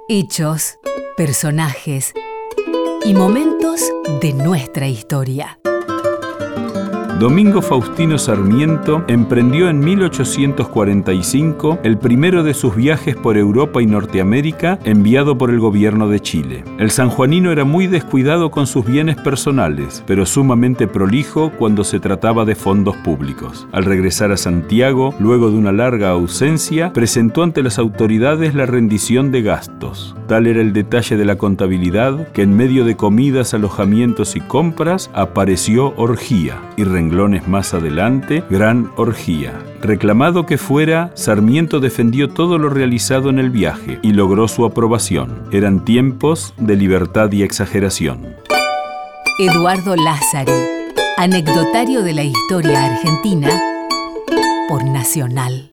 Hechos, personajes y momentos de nuestra historia. Domingo Faustino Sarmiento emprendió en 1845 el primero de sus viajes por Europa y Norteamérica enviado por el gobierno de Chile. El sanjuanino era muy descuidado con sus bienes personales, pero sumamente prolijo cuando se trataba de fondos públicos. Al regresar a Santiago, luego de una larga ausencia, presentó ante las autoridades la rendición de gastos. Tal era el detalle de la contabilidad que en medio de comidas, alojamientos y compras apareció orgía y renglones más adelante, gran orgía. Reclamado que fuera, Sarmiento defendió todo lo realizado en el viaje y logró su aprobación. Eran tiempos de libertad y exageración. Eduardo Lázari, anecdotario de la historia argentina por Nacional.